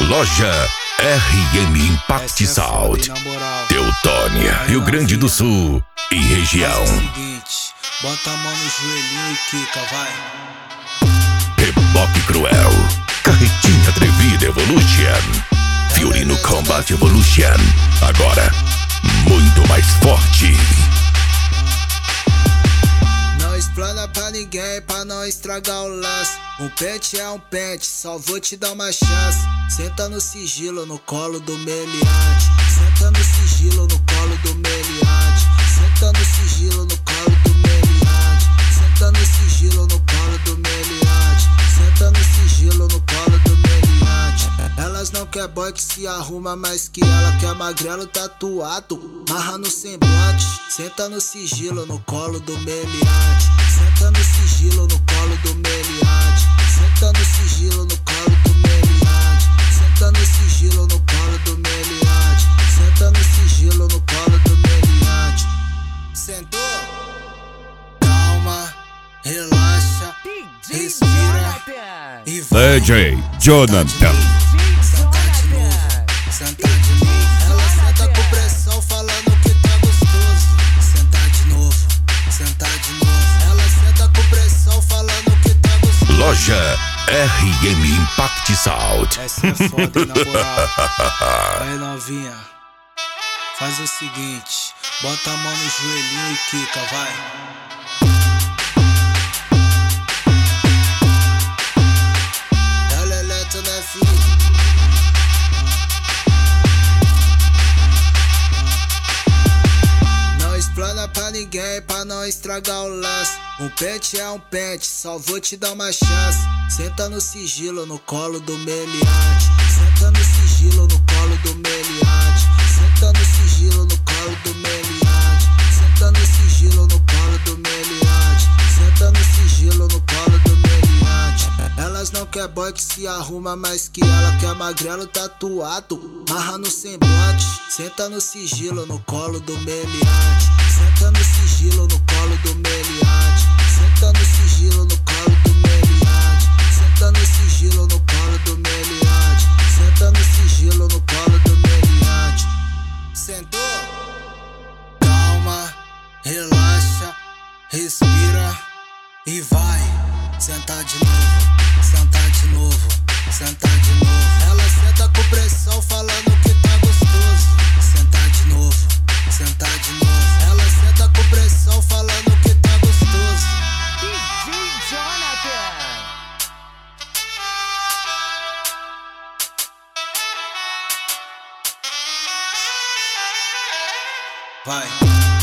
Loja RM Impact Sound, Teutônia, Rio Grande do Sul e região. Seguinte, bota a mão no joelhinho e quica, vai. Reboque Cruel, Carretinha Atrevida Evolution, Fiorino Combat Evolution, agora muito mais forte. Não explana pra ninguém pra não estragar o lance. Um pente é um pente, só vou te dar uma chance. Senta no sigilo no colo do meliante. Senta no sigilo no colo do meliante. Senta no sigilo no colo do meliante. Senta no sigilo no colo do meliante. Senta no sigilo no colo do meliante. Elas não quer boy que se arruma, mais que ela quer magrelo tatuado, marra no semblante. Senta no sigilo no colo do meliante. Senta no sigilo no colo do meliante. Senta no sigilo no colo do meliante. Senta no sigilo no colo do meliante. Senta no sigilo no colo do meliante. Sentou? Calma, relaxa, respira e vai. DJ Jonathan. Senta de novo. Ela senta com pressão falando que tá gostoso. Senta de novo, senta de novo. Ela senta com pressão falando que tá gostoso. Loja RM Impact Sound. Essa é foda, hein, na moral. Aí, novinha, faz o seguinte, bota a mão no joelhinho e quica, vai. Ela é lenta, né, filho? Não explana pra ninguém pra não estragar o lance. Um pente é um pente, só vou te dar uma chance. Senta no sigilo no colo do meliante. Senta no sigilo no colo do meliante. Senta no sigilo no colo do meliante. Senta no sigilo no colo do meliante. Senta no sigilo no colo do meliante. Elas não quer boy que se arruma, mais que ela quer magrelo tatuado, marra no semblante. Senta no sigilo no colo do meliante. Senta no sigilo no colo do meliante. Senta no sigilo no colo do meliante. Senta no sigilo no colo do meliante. Senta no sigilo no colo do meliante. Sentou? Calma, relaxa, respira e vai. Senta de novo, senta de novo, senta de novo. Ela senta com pressão falando que tá gostoso. Senta de novo, senta de novo. Ela senta com pressão falando que tá gostoso. DJ Jonathan. Vai.